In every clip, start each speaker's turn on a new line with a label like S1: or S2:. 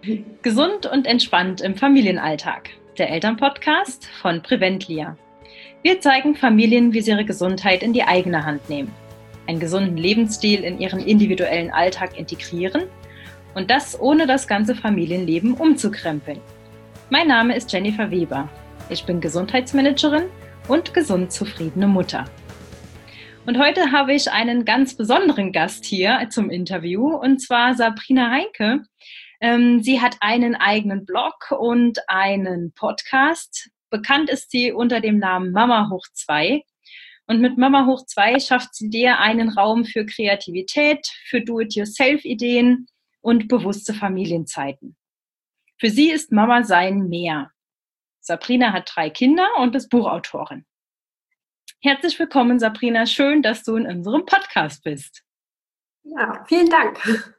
S1: Gesund und entspannt im Familienalltag. Der Elternpodcast von Preventlia. Wir zeigen Familien, wie sie ihre Gesundheit in die eigene Hand nehmen, einen gesunden Lebensstil in ihren individuellen Alltag integrieren und das ohne das ganze Familienleben umzukrempeln. Mein Name ist Jennifer Weber. Ich bin Gesundheitsmanagerin und gesund zufriedene Mutter. Und heute habe ich einen ganz besonderen Gast hier zum Interview, und zwar Sabrina Heinke. Sie hat einen eigenen Blog und einen Podcast. Bekannt ist sie unter dem Namen Mama hoch 2. Und mit Mama hoch 2 schafft sie dir einen Raum für Kreativität, für Do-it-yourself-Ideen und bewusste Familienzeiten. Für sie ist Mama sein mehr. Sabrina hat 3 Kinder und ist Buchautorin. Herzlich willkommen, Sabrina. Schön, dass du in unserem Podcast bist.
S2: Ja, vielen Dank.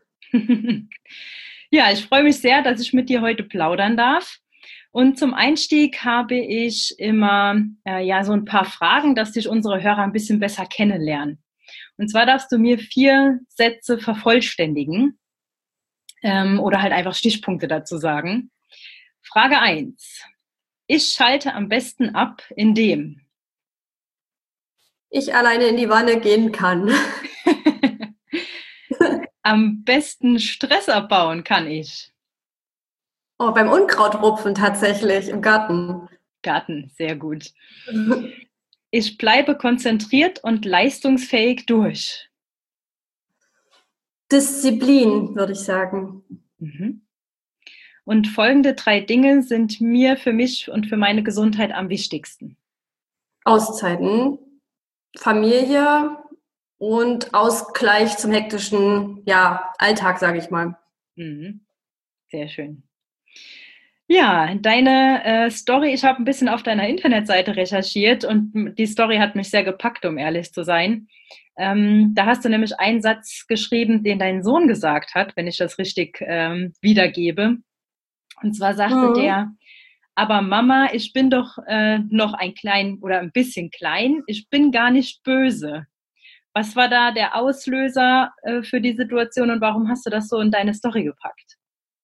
S1: Ja, ich freue mich sehr, dass ich mit dir heute plaudern darf. Und zum Einstieg habe ich immer so ein paar Fragen, dass dich unsere Hörer ein bisschen besser kennenlernen. Und zwar darfst du mir 4 Sätze vervollständigen oder halt einfach Stichpunkte dazu sagen. Frage 1. Ich schalte am besten ab, indem
S2: ich alleine in die Wanne gehen kann.
S1: Am besten Stress abbauen kann ich.
S2: Oh, beim Unkrautrupfen tatsächlich, im Garten.
S1: Garten, sehr gut. Ich bleibe konzentriert und leistungsfähig durch.
S2: Disziplin, würde ich sagen.
S1: Mhm. Und folgende 3 Dinge sind mir, für mich und für meine Gesundheit am wichtigsten.
S2: Auszeiten, Familie und Ausgleich zum hektischen Alltag, sage ich mal.
S1: Mhm. Sehr schön. Ja, deine Story, ich habe ein bisschen auf deiner Internetseite recherchiert und die Story hat mich sehr gepackt, um ehrlich zu sein. Da hast du nämlich einen Satz geschrieben, den dein Sohn gesagt hat, wenn ich das richtig wiedergebe. Und zwar sagte der: Aber Mama, ich bin doch noch ein bisschen klein, ich bin gar nicht böse. Was war da der Auslöser für die Situation und warum hast du das so in deine Story gepackt?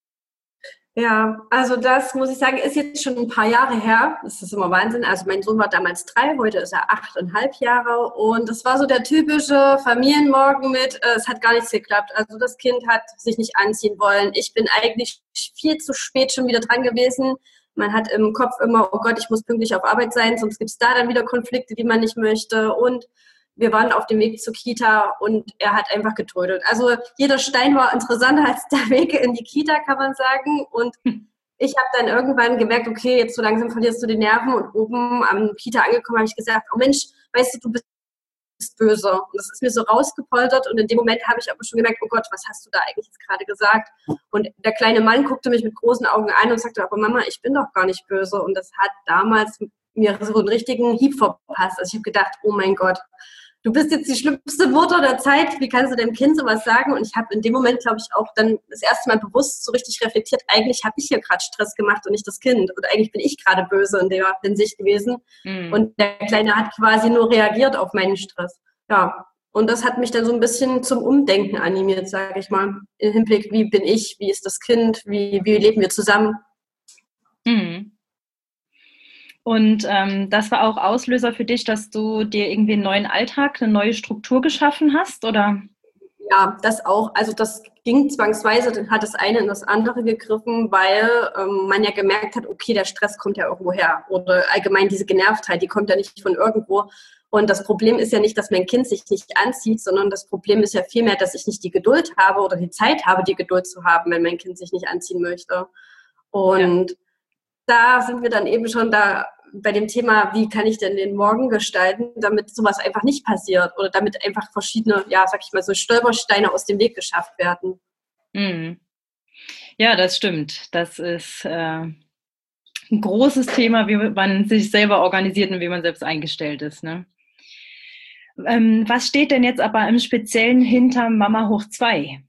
S2: Ja, also das muss ich sagen, ist jetzt schon ein paar Jahre her. Das ist immer Wahnsinn. Also mein Sohn war damals 3, heute ist er 8,5 Jahre. Und das war so der typische Familienmorgen mit, es hat gar nichts geklappt. Also das Kind hat sich nicht anziehen wollen. Ich bin eigentlich viel zu spät schon wieder dran gewesen. Man hat im Kopf immer, oh Gott, ich muss pünktlich auf Arbeit sein, sonst gibt es da dann wieder Konflikte, die man nicht möchte. Und wir waren auf dem Weg zur Kita und er hat einfach getrödelt. Also jeder Stein war interessanter als der Weg in die Kita, kann man sagen. Und ich habe dann irgendwann gemerkt, okay, jetzt so langsam verlierst du die Nerven. Und oben am Kita angekommen habe ich gesagt, oh Mensch, weißt du bist böse. Und das ist mir so rausgepoltert. Und in dem Moment habe ich aber schon gemerkt, oh Gott, was hast du da eigentlich jetzt gerade gesagt? Und der kleine Mann guckte mich mit großen Augen an und sagte, aber Mama, ich bin doch gar nicht böse. Und das hat damals mir so einen richtigen Hieb verpasst. Also ich habe gedacht, oh mein Gott, du bist jetzt die schlimmste Mutter der Zeit, wie kannst du dem Kind sowas sagen? Und ich habe in dem Moment, glaube ich, auch dann das erste Mal bewusst so richtig reflektiert, eigentlich habe ich hier gerade Stress gemacht und nicht das Kind. Und eigentlich bin ich gerade böse in der Hinsicht gewesen. Und der Kleine hat quasi nur reagiert auf meinen Stress. Ja, und das hat mich dann so ein bisschen zum Umdenken animiert, sage ich mal, im Hinblick, wie bin ich, wie ist das Kind, wie leben wir zusammen.
S1: Mhm. Und das war auch Auslöser für dich, dass du dir irgendwie einen neuen Alltag, eine neue Struktur geschaffen hast, oder?
S2: Ja, das auch. Also das ging zwangsweise, dann hat das eine in das andere gegriffen, weil man ja gemerkt hat, okay, der Stress kommt ja irgendwo her. Oder allgemein diese Genervtheit, die kommt ja nicht von irgendwo. Und das Problem ist ja nicht, dass mein Kind sich nicht anzieht, sondern das Problem ist ja vielmehr, dass ich nicht die Geduld habe oder die Zeit habe, die Geduld zu haben, wenn mein Kind sich nicht anziehen möchte. Und da sind wir dann eben schon da bei dem Thema, wie kann ich denn den Morgen gestalten, damit sowas einfach nicht passiert oder damit einfach verschiedene, sag ich mal, so Stolpersteine aus dem Weg geschafft werden.
S1: Ja, das stimmt. Das ist ein großes Thema, wie man sich selber organisiert und wie man selbst eingestellt ist, ne? Was steht denn jetzt aber im Speziellen hinter Mama hoch 2?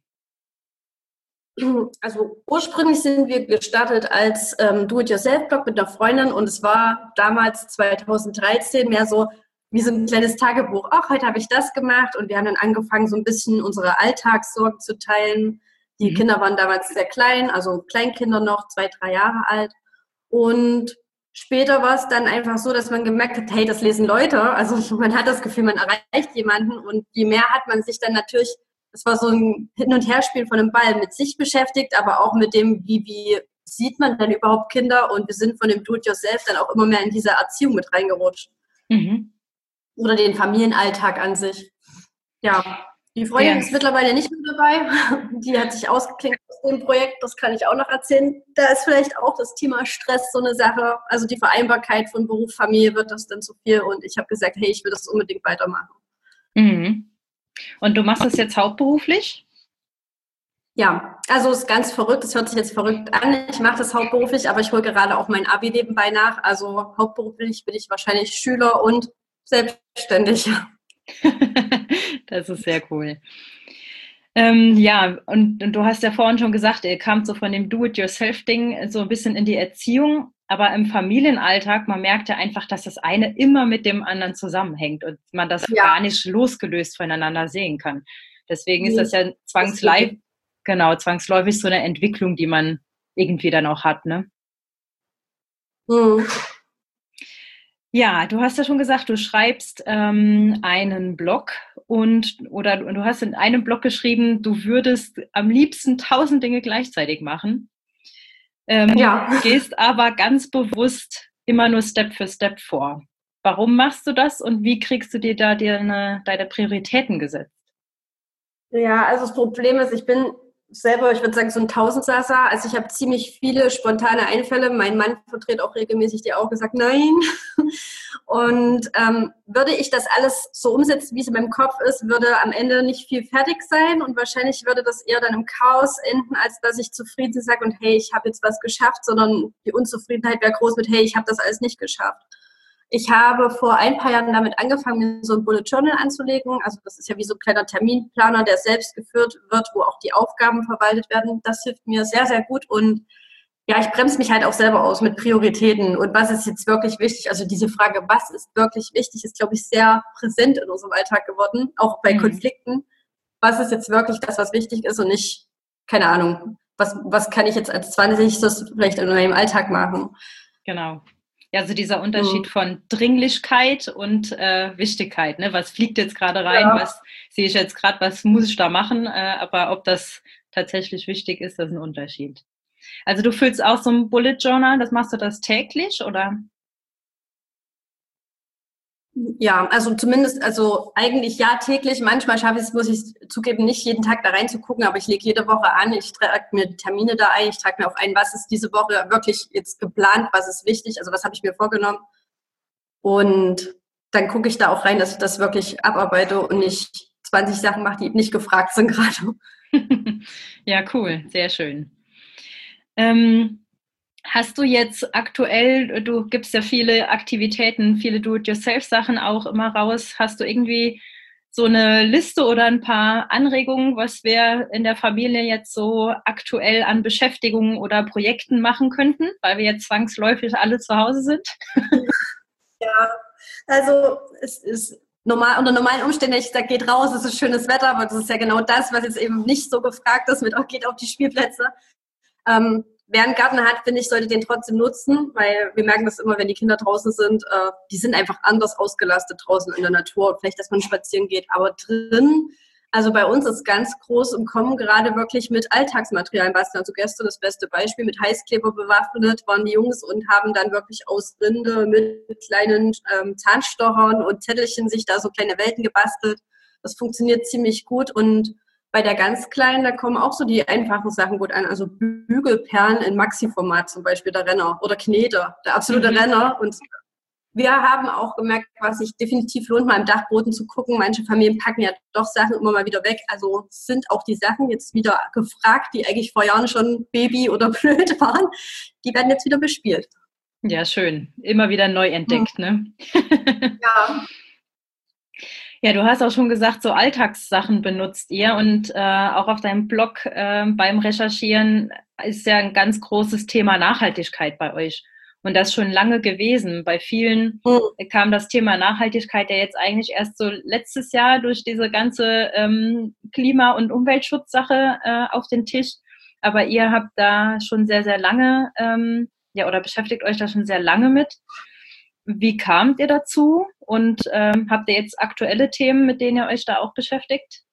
S2: Also ursprünglich sind wir gestartet als Do-it-yourself-Blog mit einer Freundin und es war damals 2013 mehr so wie so ein kleines Tagebuch. Auch heute habe ich das gemacht und wir haben dann angefangen, so ein bisschen unsere Alltagssorgen zu teilen, Die Kinder waren damals sehr klein, also Kleinkinder noch, 2, 3 Jahre alt. Und später war es dann einfach so, dass man gemerkt hat, hey, das lesen Leute. Also man hat das Gefühl, man erreicht jemanden. Und je mehr hat man sich dann natürlich, das war so ein Hin- und Herspiel von einem Ball, mit sich beschäftigt, aber auch mit dem, wie sieht man denn überhaupt Kinder? Und wir sind von dem Do-it-yourself dann auch immer mehr in diese Erziehung mit reingerutscht. Mhm. Oder den Familienalltag an sich. Ja, die Freundin ist mittlerweile nicht mehr dabei. Die hat sich ausgeklinkt aus dem Projekt, das kann ich auch noch erzählen. Da ist vielleicht auch das Thema Stress so eine Sache. Also die Vereinbarkeit von Beruf, Familie wird das dann zu viel. Und ich habe gesagt, hey, ich will das unbedingt weitermachen.
S1: Mhm. Und du machst das jetzt hauptberuflich?
S2: Ja, also es ist ganz verrückt. Es hört sich jetzt verrückt an. Ich mache das hauptberuflich, aber ich hole gerade auch mein Abi nebenbei nach. Also hauptberuflich bin ich wahrscheinlich Schüler und selbstständig.
S1: Das ist sehr cool. Ja, und du hast ja vorhin schon gesagt, ihr kamt so von dem Do-it-yourself-Ding so ein bisschen in die Erziehung, aber im Familienalltag, man merkt ja einfach, dass das eine immer mit dem anderen zusammenhängt und man das gar nicht losgelöst voneinander sehen kann. Deswegen ist das ja zwangsläufig so eine Entwicklung, die man irgendwie dann auch hat, ne? Mhm. Ja, du hast ja schon gesagt, du schreibst einen Blog oder du hast in einem Blog geschrieben, du würdest am liebsten 1000 Dinge gleichzeitig machen. Gehst aber ganz bewusst immer nur Step für Step vor. Warum machst du das und wie kriegst du dir da deine Prioritäten gesetzt?
S2: Ja, also das Problem ist, ich bin selber, ich würde sagen, so ein Tausendsasser. Also ich habe ziemlich viele spontane Einfälle. Mein Mann verdreht auch regelmäßig die Augen, gesagt, nein. Und würde ich das alles so umsetzen, wie es in meinem Kopf ist, würde am Ende nicht viel fertig sein und wahrscheinlich würde das eher dann im Chaos enden, als dass ich zufrieden sage und hey, ich habe jetzt was geschafft, sondern die Unzufriedenheit wäre groß mit hey, ich habe das alles nicht geschafft. Ich habe vor ein paar Jahren damit angefangen, mir so ein Bullet Journal anzulegen. Also das ist ja wie so ein kleiner Terminplaner, der selbst geführt wird, wo auch die Aufgaben verwaltet werden. Das hilft mir sehr, sehr gut. Und ja, ich bremse mich halt auch selber aus mit Prioritäten. Und was ist jetzt wirklich wichtig? Also diese Frage, was ist wirklich wichtig, ist, glaube ich, sehr präsent in unserem Alltag geworden, auch bei Konflikten. Was ist jetzt wirklich das, was wichtig ist und nicht, keine Ahnung, was kann ich jetzt als 20. vielleicht in meinem Alltag machen?
S1: Genau. Ja, also dieser Unterschied von Dringlichkeit und Wichtigkeit. Ne? Was fliegt jetzt gerade rein? Ja. Was sehe ich jetzt gerade? Was muss ich da machen? Aber ob das tatsächlich wichtig ist, das ist ein Unterschied. Also du füllst auch so ein Bullet Journal. Machst du das täglich oder?
S2: Ja, also zumindest, also eigentlich ja täglich. Manchmal schaffe ich es, muss ich zugeben, nicht jeden Tag da reinzugucken, aber ich lege jede Woche an. Ich trage mir die Termine da ein. Ich trage mir auch ein, was ist diese Woche wirklich jetzt geplant, was ist wichtig, also was habe ich mir vorgenommen. Und dann gucke ich da auch rein, dass ich das wirklich abarbeite und nicht 20 Sachen mache, die nicht gefragt sind gerade.
S1: Ja, cool, sehr schön. Hast du jetzt aktuell, du gibst ja viele Aktivitäten, viele Do-it-yourself-Sachen auch immer raus, hast du irgendwie so eine Liste oder ein paar Anregungen, was wir in der Familie jetzt so aktuell an Beschäftigungen oder Projekten machen könnten, weil wir jetzt zwangsläufig alle zu Hause sind?
S2: Ja, also es ist normal, unter normalen Umständen, ich sage, geht raus, es ist schönes Wetter, aber das ist ja genau das, was jetzt eben nicht so gefragt ist, mit auch geht auf die Spielplätze. Wer einen Garten hat, finde ich, sollte den trotzdem nutzen, weil wir merken das immer, wenn die Kinder draußen sind, die sind einfach anders ausgelastet draußen in der Natur. Vielleicht, dass man spazieren geht, aber drin, also bei uns ist ganz groß im Kommen gerade wirklich mit Alltagsmaterialien basteln. Also gestern das beste Beispiel, mit Heißkleber bewaffnet waren die Jungs und haben dann wirklich aus Rinde mit kleinen Zahnstochern und Zettelchen sich da so kleine Welten gebastelt. Das funktioniert ziemlich gut und bei der ganz Kleinen, da kommen auch so die einfachen Sachen gut an. Also Bügelperlen in Maxi-Format zum Beispiel, der Renner. Oder Knete, der absolute Renner. Und wir haben auch gemerkt, was sich definitiv lohnt, mal im Dachboden zu gucken. Manche Familien packen ja doch Sachen immer mal wieder weg. Also sind auch die Sachen jetzt wieder gefragt, die eigentlich vor Jahren schon Baby oder blöd waren. Die werden jetzt wieder bespielt.
S1: Ja, schön. Immer wieder neu entdeckt, ne?
S2: Ja.
S1: Ja, du hast auch schon gesagt, so Alltagssachen benutzt ihr und auch auf deinem Blog beim Recherchieren ist ja ein ganz großes Thema Nachhaltigkeit bei euch. Und das schon lange gewesen. Bei vielen kam das Thema Nachhaltigkeit ja jetzt eigentlich erst so letztes Jahr durch diese ganze Klima- und Umweltschutzsache auf den Tisch. Aber ihr habt da schon sehr, sehr lange, oder beschäftigt euch da schon sehr lange mit. Wie kamt ihr dazu? Und habt ihr jetzt aktuelle Themen, mit denen ihr euch da auch beschäftigt?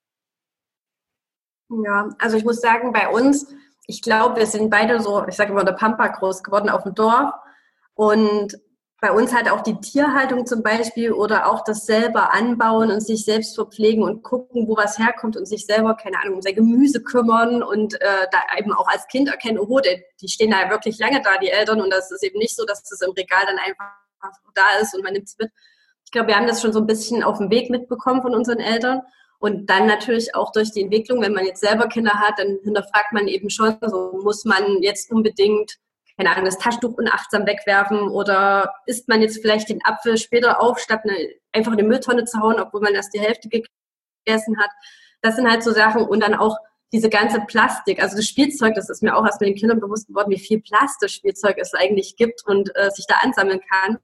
S2: Ja, also ich muss sagen, bei uns, ich glaube, wir sind beide so, ich sage immer, der Pampa groß geworden auf dem Dorf. Und bei uns halt auch die Tierhaltung zum Beispiel oder auch das selber anbauen und sich selbst verpflegen und gucken, wo was herkommt und sich selber, keine Ahnung, um sein Gemüse kümmern und da eben auch als Kind erkennen, oh, die stehen da ja wirklich lange da, die Eltern, und das ist eben nicht so, dass das im Regal dann einfach da ist und man nimmt es mit. Ich glaube, wir haben das schon so ein bisschen auf dem Weg mitbekommen von unseren Eltern. Und dann natürlich auch durch die Entwicklung, wenn man jetzt selber Kinder hat, dann hinterfragt man eben schon, so muss man jetzt unbedingt, keine Ahnung, das Taschentuch unachtsam wegwerfen oder isst man jetzt vielleicht den Apfel später auf, statt einfach in die Mülltonne zu hauen, obwohl man erst die Hälfte gegessen hat. Das sind halt so Sachen. Und dann auch diese ganze Plastik, also das Spielzeug, das ist mir auch erst mit den Kindern bewusst geworden, wie viel Plastikspielzeug es eigentlich gibt und sich da ansammeln kann.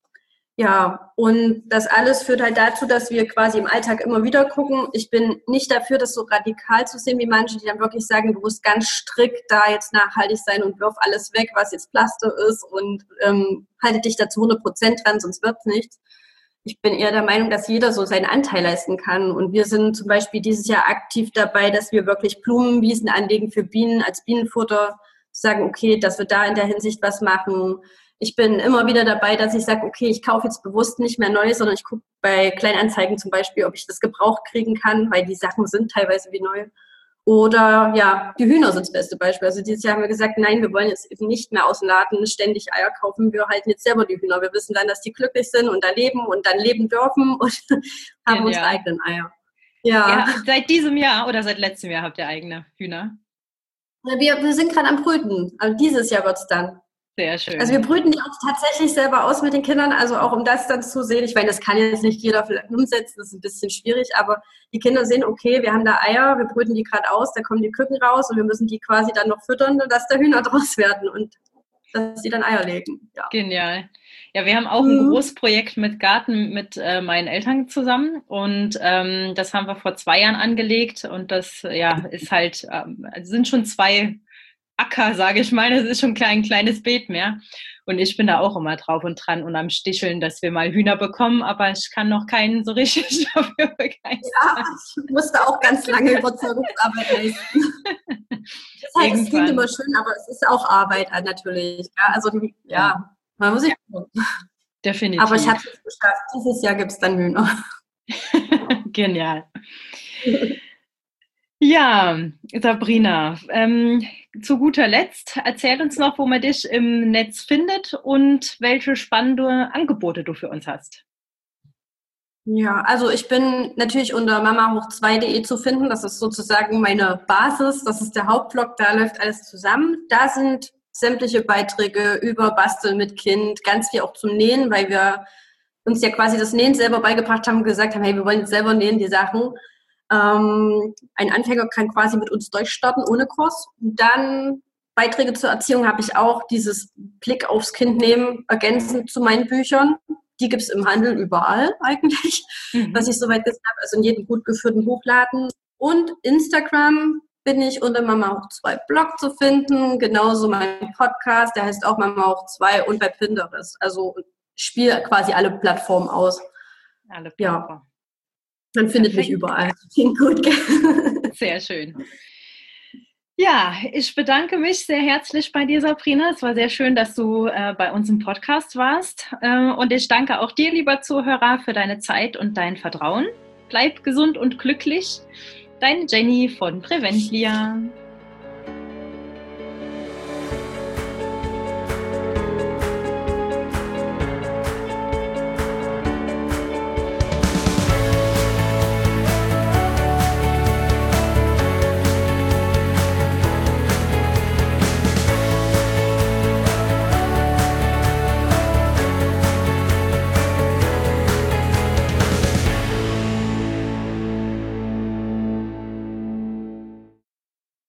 S2: Ja, und das alles führt halt dazu, dass wir quasi im Alltag immer wieder gucken. Ich bin nicht dafür, das so radikal zu sehen wie manche, die dann wirklich sagen, du musst ganz strikt da jetzt nachhaltig sein und wirf alles weg, was jetzt Plastik ist und halte dich da zu 100% dran, sonst wird's nichts. Ich bin eher der Meinung, dass jeder so seinen Anteil leisten kann. Und wir sind zum Beispiel dieses Jahr aktiv dabei, dass wir wirklich Blumenwiesen anlegen für Bienen als Bienenfutter. Sagen, okay, dass wir da in der Hinsicht was machen. Ich bin immer wieder dabei, dass ich sage, okay, ich kaufe jetzt bewusst nicht mehr neu, sondern ich gucke bei Kleinanzeigen zum Beispiel, ob ich das gebraucht kriegen kann, weil die Sachen sind teilweise wie neu. Oder ja, die Hühner sind das beste Beispiel. Also dieses Jahr haben wir gesagt, nein, wir wollen jetzt eben nicht mehr aus dem Laden ständig Eier kaufen. Wir halten jetzt selber die Hühner. Wir wissen dann, dass die glücklich sind und da leben und dann leben dürfen und haben unsere eigenen Eier.
S1: Ja, seit diesem Jahr oder seit letztem Jahr habt ihr eigene Hühner?
S2: Wir sind gerade am Brüten. Also dieses Jahr wird es dann.
S1: Sehr schön.
S2: Also wir brüten die auch tatsächlich selber aus mit den Kindern, also auch um das dann zu sehen. Ich meine, das kann jetzt nicht jeder vielleicht umsetzen, das ist ein bisschen schwierig, aber die Kinder sehen, okay, wir haben da Eier, wir brüten die gerade aus, da kommen die Küken raus und wir müssen die quasi dann noch füttern, dass da Hühner draus werden und dass sie dann Eier legen. Ja.
S1: Genial. Ja, wir haben auch ein Großprojekt mit Garten mit meinen Eltern zusammen und das haben wir vor 2 Jahren angelegt und das ist halt, sind schon 2 Acker, sage ich mal, das ist schon ein kleines Beet mehr. Und ich bin da auch immer drauf und dran und am Sticheln, dass wir mal Hühner bekommen, aber ich kann noch keinen so richtig dafür begeistern.
S2: Ja, ich musste auch ganz lange Überzeugungsarbeit leisten. Es klingt immer schön, aber es ist auch Arbeit natürlich. Ja, also man muss sich tun.
S1: Definitiv.
S2: Aber ich habe es geschafft. Dieses Jahr gibt es dann Hühner.
S1: Genial. Ja, Sabrina, zu guter Letzt, erzähl uns noch, wo man dich im Netz findet und welche spannende Angebote du für uns hast.
S2: Ja, also ich bin natürlich unter mamahoch2.de zu finden. Das ist sozusagen meine Basis. Das ist der Hauptblog, da läuft alles zusammen. Da sind sämtliche Beiträge über Basteln mit Kind, ganz viel auch zum Nähen, weil wir uns ja quasi das Nähen selber beigebracht haben und gesagt haben, hey, wir wollen jetzt selber nähen, die Sachen. Ein Anfänger kann quasi mit uns durchstarten ohne Kurs. Und dann Beiträge zur Erziehung habe ich auch, dieses Blick aufs Kind nehmen, ergänzend zu meinen Büchern. Die gibt es im Handel überall eigentlich, was ich soweit gesagt habe, also in jedem gut geführten Buchladen. Und Instagram bin ich unter mamahoch2 Blog zu finden, genauso mein Podcast, der heißt auch mamahoch2 und bei Pinterest. Also spiele quasi alle Plattformen aus.
S1: Alle Plattformen.
S2: Ja. Man findet mich überall. Klingt gut.
S1: Sehr schön. Ja, ich bedanke mich sehr herzlich bei dir, Sabrina. Es war sehr schön, dass du bei uns im Podcast warst. Und ich danke auch dir, lieber Zuhörer, für deine Zeit und dein Vertrauen. Bleib gesund und glücklich. Deine Jenny von Preventlia.